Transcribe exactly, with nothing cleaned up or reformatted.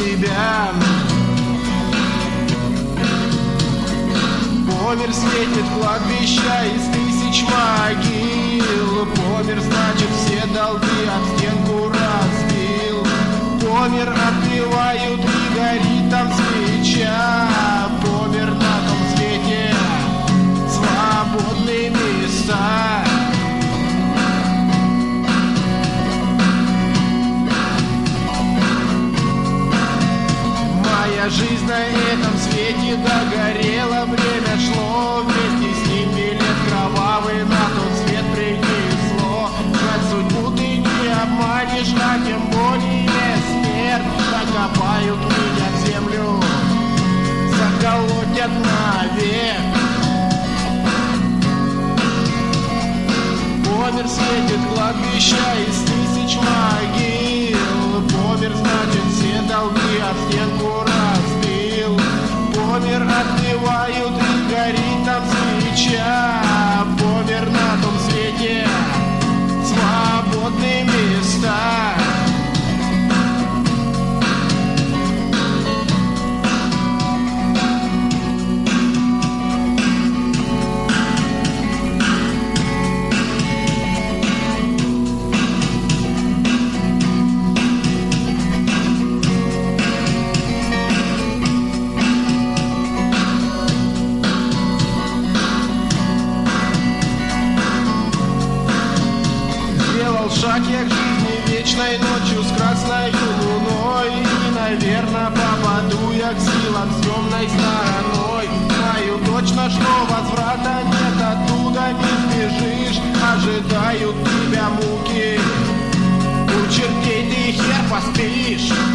тебя. По мир светит кладбища из тысяч могил. По мир, значит, все долги об стенку разбил. По мир отпевают и горит там свеча. По мир на том свете свободные места. Моя жизнь на этом свете догорела, время шло, вместе с ним билет кровавый на тот свет принесло. Жаль, судьбу ты не обманешь, а тем более смерть. Закопают меня в землю, заколотят навек. По мир светит кладбища из тысяч могил. По мир, значит, все долги об стенку разбил. По мир отпевают и горит там свеча. По мир на том свете свободные места. Шаг я к жизни вечной ночью с красною луной. И, наверное, попаду я к силам с темной стороной. Знаю точно, что возврата нет, оттуда не сбежишь. Ожидают тебя муки, у чертей ты хер поспишь.